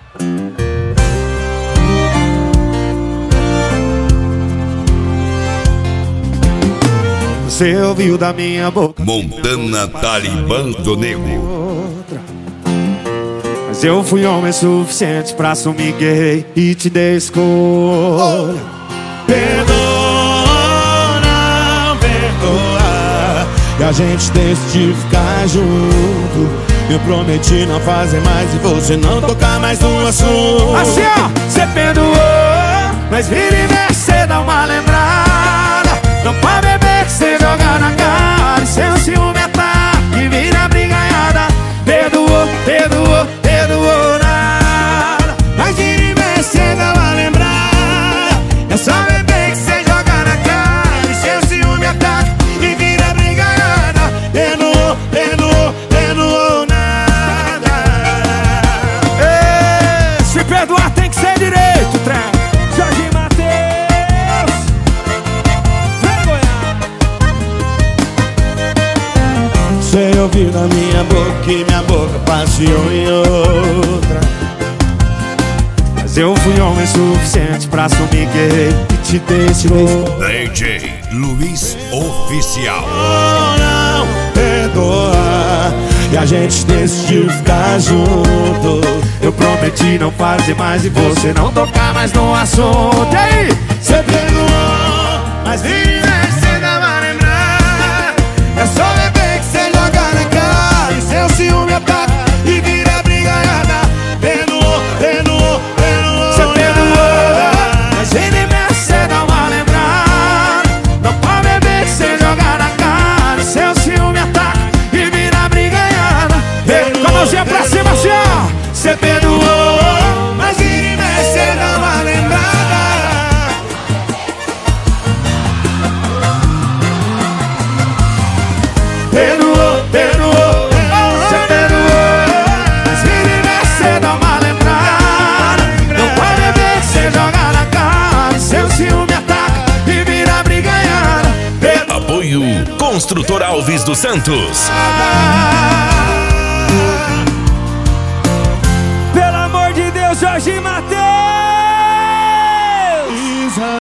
Você ouviu da minha boca Montana Talibã do Nego. mas eu fui homem suficiente pra assumir que errei e te dei escolha. Perdoa, não perdoa, e a gente decidiu ficar junto. Eu prometi não fazer mais e você não tocar mais no assunto. Assim ó, você perdoou, mas vira e mexe, cê dá uma lembrada. Não pode beber que cê joga na cara, e seu ciúme ataque e vira brigaiada. Perdoou, perdoou, perdoou nada, mas vira e mexe, cê dá uma lembrada. É só beber que cê joga na cara, e seu ciúme ataque e vira brigaiada. Perdoou, perdoou, perdoou nada. Ei, se perdoar tem que ser direito, trem. Jorge Mateus, vergonha. Você ouviu na minha boca que minha boca passeou em outra, mas eu fui homem suficiente pra assumir que errei e te deixei. DJ Luiz Oficial. Não perdoa, e a gente decidiu ficar junto. Eu prometi não fazer mais e você não tocar mais no assunto. E aí, você perdoou, mas vira e mexe, cê dá uma lembrada. É só beber que cê joga na cara, e seu ciúme ataca e vira brigaiada. Perdoou, perdoou, perdoou. Você perdoou, mas vira e mexe, cê dá uma lembrada. Não pode beber que cê joga na cara, e seu ciúme ataca e vira brigaiada. Com a mãozinha pra cima, assim ó. Você perdoou, mas vira e mexe, cê dá uma lembrada. Perdoou, perdoou, você perdoou, mas vira e mexe, cê dá uma lembrada. Não pode beber que cê joga na cara, e seu ciúme ataca e vira brigaiada. Apoio Construtor Alves dos Santos. Pelo amor de Deus, Jorge Mateus.